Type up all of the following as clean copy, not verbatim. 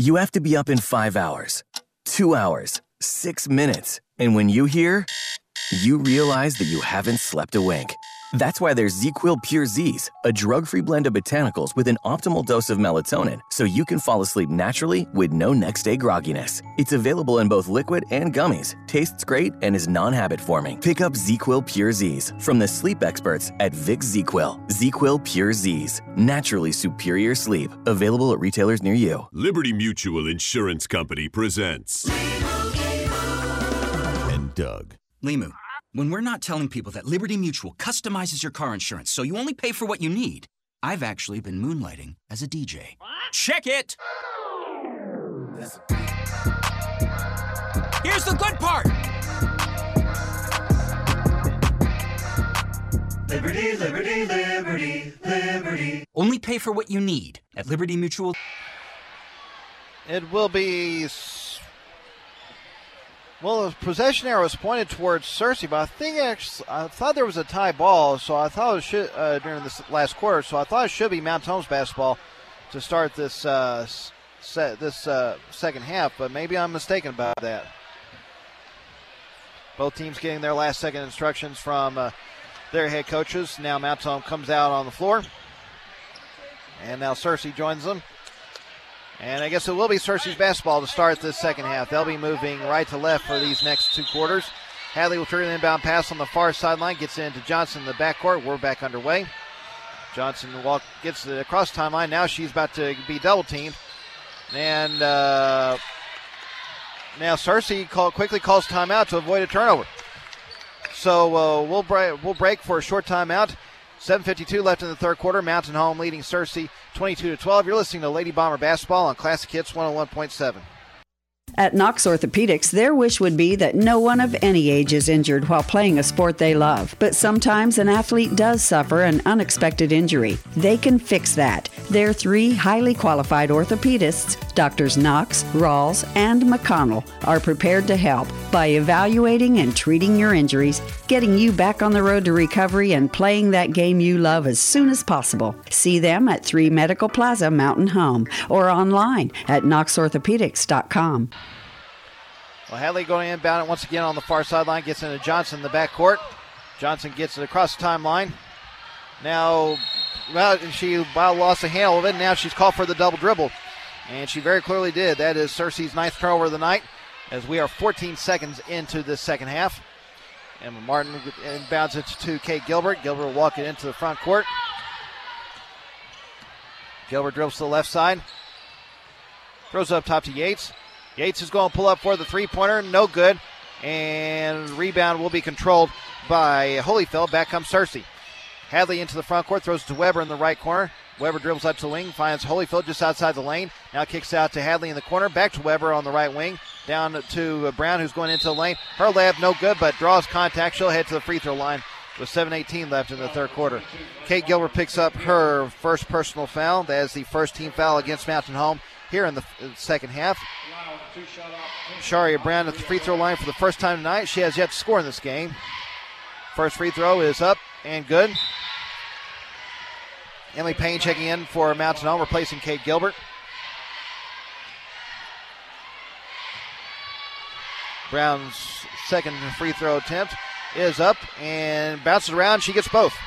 You have to be up in 5 hours, 2 hours, 6 minutes. And when you hear, you realize that you haven't slept a wink. That's why there's ZzzQuil Pure Z's, a drug-free blend of botanicals with an optimal dose of melatonin so you can fall asleep naturally with no next-day grogginess. It's available in both liquid and gummies, tastes great, and is non-habit forming. Pick up ZzzQuil Pure Z's from the sleep experts at Vicks ZzzQuil. ZzzQuil Pure Z's, naturally superior sleep. Available at retailers near you. Liberty Mutual Insurance Company presents and Doug. Limu, when we're not telling people that Liberty Mutual customizes your car insurance so you only pay for what you need, I've actually been moonlighting as a DJ. Check it! Here's the good part! Liberty, liberty, liberty, liberty. Only pay for what you need at Liberty Mutual. It will be... Well, the possession arrow was pointed towards Searcy, but I thought there was a tie ball, so I thought it should during this last quarter. So I thought it should be Mount Holmes basketball to start this second half, but maybe I'm mistaken about that. Both teams getting their last second instructions from their head coaches. Now Mount Holmes comes out on the floor, and now Searcy joins them. And I guess it will be Searcy's basketball to start this second half. They'll be moving right to left for these next two quarters. Hadley will turn an inbound pass on the far sideline, gets into Johnson in the backcourt. We're back underway. Johnson gets it across the timeline. Now she's about to be double-teamed. And now Searcy quickly calls timeout to avoid a turnover. So we'll break for a short timeout. 7:52 left in the third quarter. Mountain Home leading Searcy 22-12. You're listening to Lady Bomber Basketball on Classic Hits 101.7. At Knox Orthopedics, their wish would be that no one of any age is injured while playing a sport they love. But sometimes an athlete does suffer an unexpected injury. They can fix that. Their 3 highly qualified orthopedists, Drs. Knox, Rawls, and McConnell, are prepared to help by evaluating and treating your injuries, getting you back on the road to recovery, and playing that game you love as soon as possible. See them at 3 Medical Plaza, Mountain Home, or online at knoxorthopedics.com. Well, Hadley going inbound it once again on the far sideline, gets into Johnson in the backcourt. Johnson gets it across the timeline. Now, she lost the handle of it, and now she's called for the double dribble. And she very clearly did. That is Searcy's 9th turnover of the night, as we are 14 seconds into this second half. Emma Martin inbounds it to Kate Gilbert. Gilbert will walk it into the front court. Gilbert dribbles to the left side. Throws up top to Yates. Yates is going to pull up for the three-pointer. No good. And rebound will be controlled by Holyfield. Back comes Searcy. Hadley into the front court. Throws to Weber in the right corner. Weber dribbles out to the wing. Finds Holyfield just outside the lane. Now kicks out to Hadley in the corner. Back to Weber on the right wing. Down to Brown, who's going into the lane. Her layup no good, but draws contact. She'll head to the free throw line with 7:18 left in the third quarter. Kate Gilbert picks up her first personal foul. That is the first team foul against Mountain Home here in the second half. Sharia Brown at the free throw line for the first time tonight. She has yet to score in this game. First free throw is up and good. Emily Payne checking in for Mountain Home, replacing Kate Gilbert. Brown's second free throw attempt is up and bounces around. She gets both.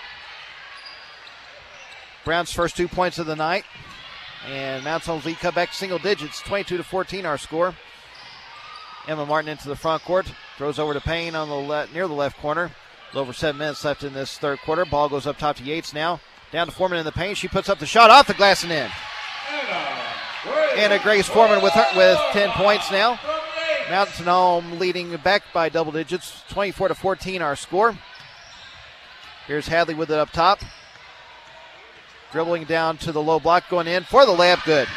Brown's first 2 points of the night. And Mountain Home's lead cut back to single digits. 22-14 our score. Emma Martin into the front court. Throws over to Payne on the near the left corner. A little over 7 minutes left in this third quarter. Ball goes up top to Yates now. Down to Foreman in the paint. She puts up the shot off the glass and in. Anna Grace Foreman with 10 points now. Mountain Home leading back by double digits. 24-14 our score. Here's Hadley with it up top. Dribbling down to the low block, going in for the layup, good.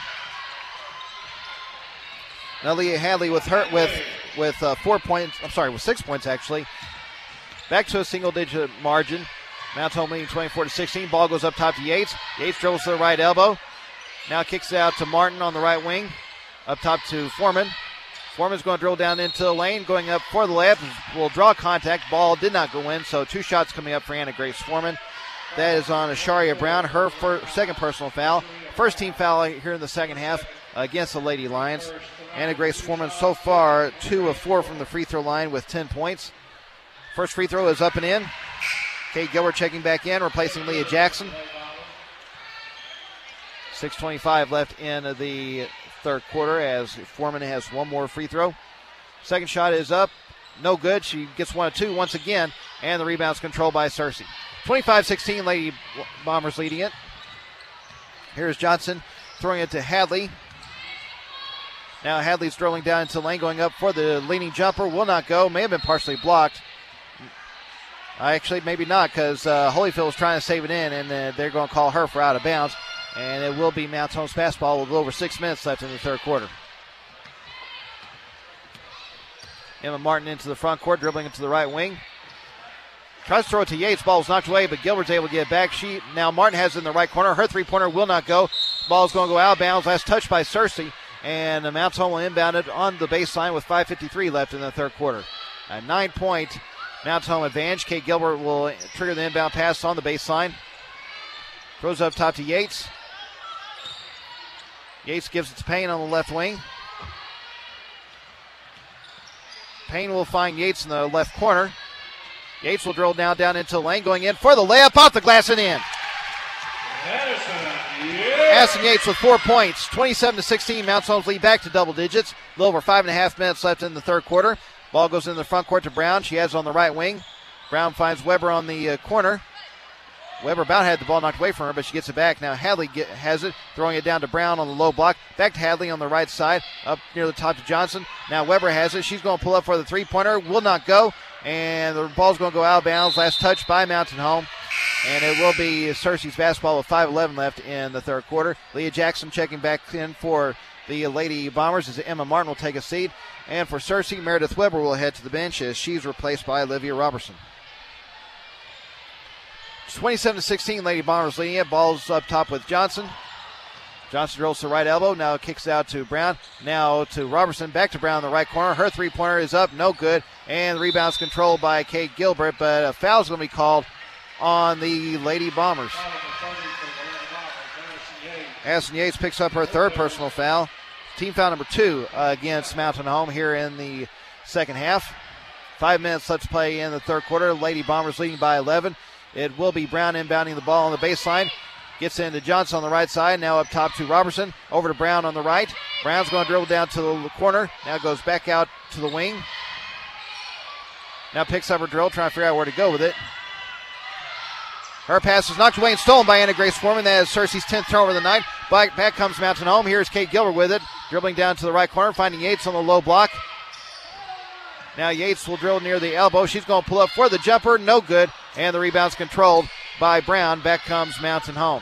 Now Leah Hadley with 4 points. I'm sorry, with 6 points actually. Back to a single-digit margin. Mountain Home leading 24-16. Ball goes up top to Yates. Yates dribbles to the right elbow. Now kicks it out to Martin on the right wing. Up top to Foreman. Foreman's going to dribble down into the lane, going up for the layup. Will draw contact. Ball did not go in, so 2 shots coming up for Anna Grace Foreman. That is on Asharia Brown, her second personal foul. First team foul here in the second half against the Lady Lions. Anna Grace Foreman so far 2 of 4 from the free throw line with 10 points. First free throw is up and in. Kate Gilbert checking back in, replacing Leah Jackson. 6:25 left in the third quarter as Foreman has one more free throw. Second shot is up. No good. She gets 1 of 2 once again, and the rebound's controlled by Cersei. 25-16, Lady Bombers leading it. Here's Johnson throwing it to Hadley. Now Hadley's drilling down into the lane, going up for the leaning jumper. Will not go. May have been partially blocked. Actually, maybe not, because Holyfield was trying to save it in, and they're going to call her for out of bounds. And it will be Mount Home's basketball with over 6 minutes left in the third quarter. Emma Martin into the front court, dribbling into the right wing. Tries to throw it to Yates. Ball was knocked away, but Gilbert's able to get it back. Now Martin has it in the right corner. Her three-pointer will not go. Ball's going to go out of bounds. Last touch by Cersei. And Mount Home will inbound it on the baseline with 5:53 left in the third quarter. A 9-point Mount Home advantage. Kate Gilbert will trigger the inbound pass on the baseline. Throws up top to Yates. Yates gives it to Payne on the left wing. Payne will find Yates in the left corner. Yates will drill down into the lane, going in for the layup, off the glass and in. Addison Yates with 4 points. 27-16, Mount Home's lead back to double digits. A little over 5.5 minutes left in the third quarter. Ball goes in the front court to Brown. She has it on the right wing. Brown finds Weber on the corner. Weber about had the ball knocked away from her, but she gets it back. Now Hadley has it, throwing it down to Brown on the low block. Back to Hadley on the right side, up near the top to Johnson. Now Weber has it. She's going to pull up for the three-pointer. Will not go, and the ball's going to go out of bounds. Last touch by Mountain Home, and it will be Cersei's basketball with 5:11 left in the third quarter. Leah Jackson checking back in for the Lady Bombers as Emma Martin will take a seat. And for Cersei, Meredith Weber will head to the bench as she's replaced by Olivia Robertson. 27-16, Lady Bombers leading it. Ball's up top with Johnson. Johnson drills to the right elbow. Now kicks out to Brown. Now to Robertson. Back to Brown in the right corner. Her three-pointer is up. No good. And the rebound's controlled by Kate Gilbert. But a foul's going to be called on the Lady Bombers. Addison Yates picks up her third personal foul. Team foul number 2 against Mountain Home here in the second half. 5 minutes left to play in the third quarter. Lady Bombers leading by 11. It will be Brown inbounding the ball on the baseline. Gets into Johnson on the right side. Now up top to Robertson. Over to Brown on the right. Brown's going to dribble down to the corner. Now goes back out to the wing. Now picks up her drill, trying to figure out where to go with it. Her pass is knocked away and stolen by Anna Grace Foreman. That is Cersei's 10th turnover of the night. Back comes Mountain Home. Here's Kate Gilbert with it. Dribbling down to the right corner, finding Yates on the low block. Now Yates will drill near the elbow. She's going to pull up for the jumper. No good. And the rebound's controlled by Brown. Back comes Mountain Home.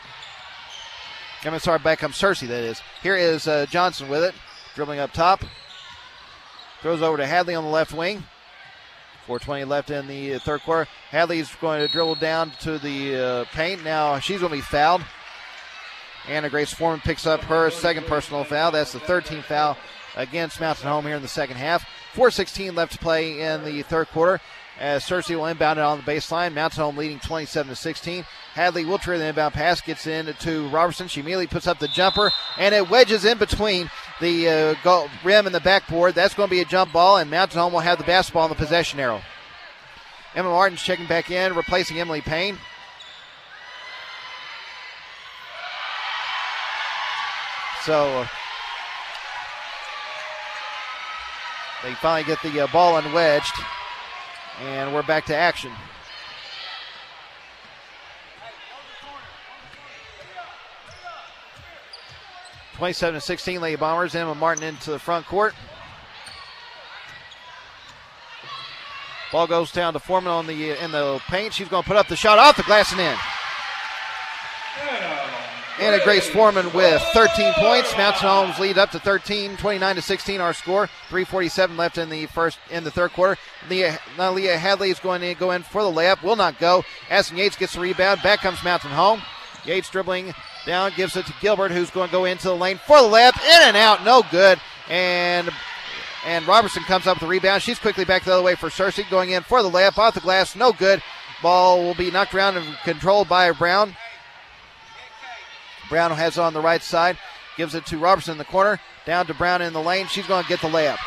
Back comes Cersei, that is. Here is Johnson with it. Dribbling up top. Throws over to Hadley on the left wing. 4:20 left in the third quarter. Hadley's going to dribble down to the paint. Now she's going to be fouled. Anna Grace Foreman picks up her second personal foul. That's the 13th foul against Mountain Home here in the second half. 4:16 left to play in the third quarter as Cersei will inbound it on the baseline. Mountain Home leading 27-16. Hadley will trigger the inbound pass, gets in to Robertson. She immediately puts up the jumper, and it wedges in between the rim and the backboard. That's going to be a jump ball, and Mountain Home will have the basketball on the possession arrow. Emma Martin's checking back in, replacing Emily Payne. So they finally get the ball unwedged, and we're back to action. (27-16) Lady Bombers. Emma Martin into the front court. Ball goes down to Foreman in the paint. She's going to put up the shot off the glass and in. Anna Grace Foreman with 13 points. Mountain Home's lead up to 13, 29-16 our score. 3:47 left in the third quarter. Leah Hadley is going to go in for the layup. Will not go. Addison Yates gets the rebound. Back comes Mountain Home. Yates dribbling down, gives it to Gilbert, who's going to go into the lane for the layup. In and out, no good. And Robertson comes up with the rebound. She's quickly back the other way for Cersei, going in for the layup. Off the glass, no good. Ball will be knocked around and controlled by Brown. Brown has it on the right side. Gives it to Robertson in the corner. Down to Brown in the lane. She's going to get the layup.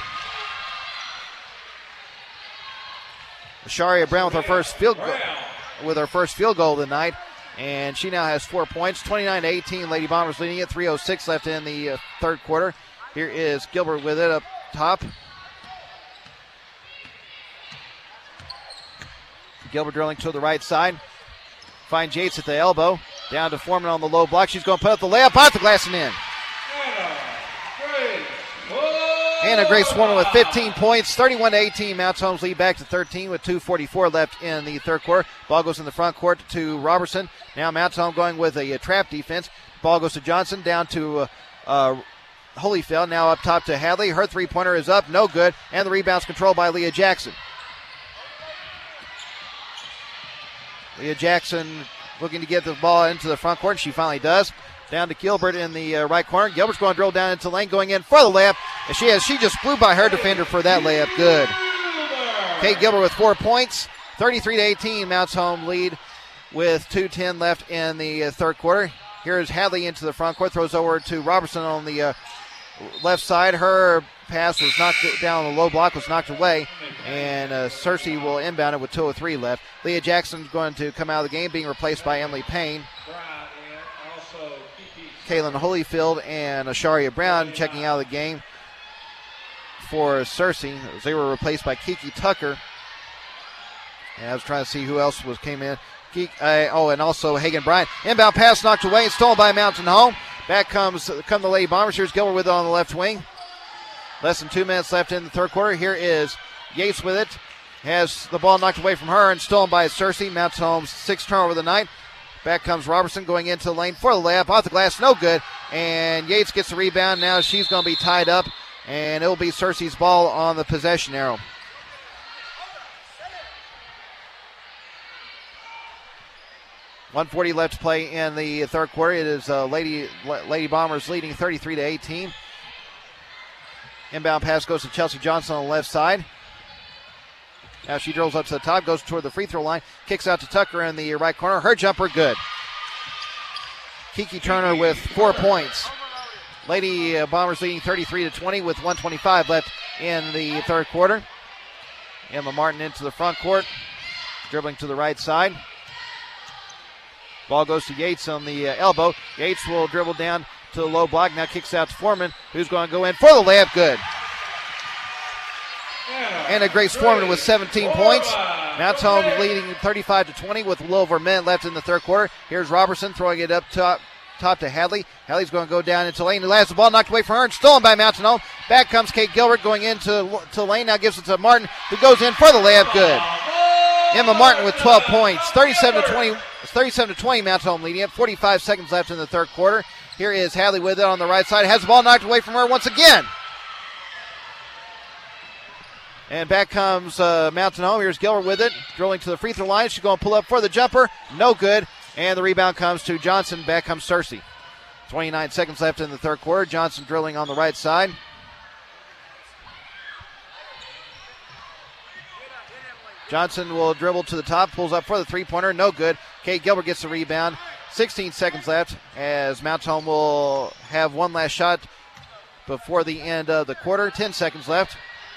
Asharia Brown with her first field goal of the night. And she now has 4 points. 29-18. Lady Bombers leading it. 3:06 left in the third quarter. Here is Gilbert with it up top. Gilbert drilling to the right side. Finds Yates at the elbow. Down to Foreman on the low block. She's going to put up the layup off the glass and in. Anna Grace Foreman with 15 points. 31-18. Mounts Homes lead back to 13 with 2:44 left in the third quarter. Ball goes in the front court to Robertson. Now Mounts Home going with a trap defense. Ball goes to Johnson. Down to Holyfield. Now up top to Hadley. Her three-pointer is up. No good. And the rebound's controlled by Leah Jackson. Leah Jackson looking to get the ball into the front court. She finally does. Down to Gilbert in the right corner. Gilbert's going to drill down into the lane, going in for the layup. And she just flew by her defender for that layup. Good. Kate Gilbert with 4 points. 33-18. Mounts Home lead with 2:10 left in the third quarter. Here's Hadley into the front court. Throws over to Robertson on the left side. Her pass was knocked down on the low block, was knocked away, and Cersei will inbound it with 2:03 left. Leah Jackson's going to come out of the game, being replaced by Emily Payne. Kaylin Holyfield and Asharia Brown checking out of the game for Cersei. They were replaced by Kiki Tucker. And I was trying to see who else came in. And also Hagen Bryant. Inbound pass knocked away and stolen by Mountain Home. Back come the Lady Bombers. Here's Gilbert with it on the left wing. Less than 2 minutes left in the third quarter. Here is Yates with it. Has the ball knocked away from her and stolen by Cersei. Mountain Home's sixth turnover of the night. Back comes Robertson going into the lane for the layup. Off the glass, no good. And Yates gets the rebound. Now she's going to be tied up. And it'll be Cersei's ball on the possession arrow. .140 left to play in the third quarter. It is Lady Bombers leading 33-18. Inbound pass goes to Chelsea Johnson on the left side. Now she drills up to the top, goes toward the free throw line, kicks out to Tucker in the right corner. Her jumper good. Kiki Turner with 4 points. Lady Bombers leading 33-20 with 1:25 left in the third quarter. Emma Martin into the front court, dribbling to the right side. Ball goes to Yates on the elbow. Yates will dribble down to the low block. Now kicks out to Foreman, who's going to go in for the layup. Good. Anna Grace Foreman with 17 points. Mounts Home leading 35-20 with a little over a minute left in the third quarter. Here's Robertson throwing it up top to Hadley. Hadley's going to go down into lane. Who has the ball knocked away from her and stolen by Mountain Home. Back comes Kate Gilbert going into lane. Now gives it to Martin, who goes in for the layup. Good. Emma Martin with 12 points. 37-20 Mountain Home leading it. 45 seconds left in the third quarter. Here is Hadley with it on the right side. Has the ball knocked away from her once again. And back comes Mountain Home. Here's Gilbert with it, drilling to the free throw line. She's going to pull up for the jumper. No good. And the rebound comes to Johnson. Back comes Cersei. 29 seconds left in the third quarter. Johnson drilling on the right side. Johnson will dribble to the top, pulls up for the three-pointer. No good. Kate Gilbert gets the rebound. 16 seconds left as Mountain Home will have one last shot before the end of the quarter. 10 seconds left.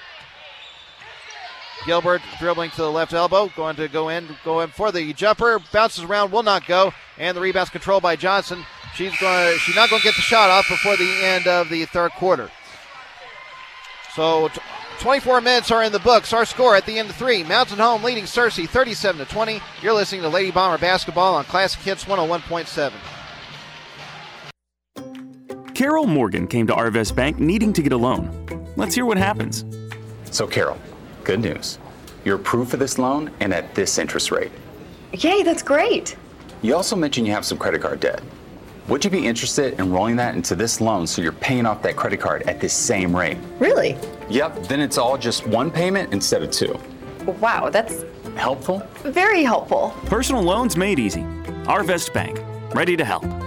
Gilbert dribbling to the left elbow, going to go in for the jumper, bounces around, will not go, and the rebound's controlled by Johnson. She's not going to get the shot off before the end of the third quarter. So 24 minutes are in the books. Our score at the end of three. Mountain Home leading Cersei 37-20. You're listening to Lady Bomber Basketball on Classic Hits 101.7. Carol Morgan came to Arvest Bank needing to get a loan. Let's hear what happens. So Carol, good news. You're approved for this loan and at this interest rate. Yay, that's great. You also mentioned you have some credit card debt. Would you be interested in rolling that into this loan so you're paying off that credit card at this same rate? Really? Yep, then it's all just one payment instead of two. Wow, that's helpful? Very helpful. Personal loans made easy. Arvest Bank, ready to help.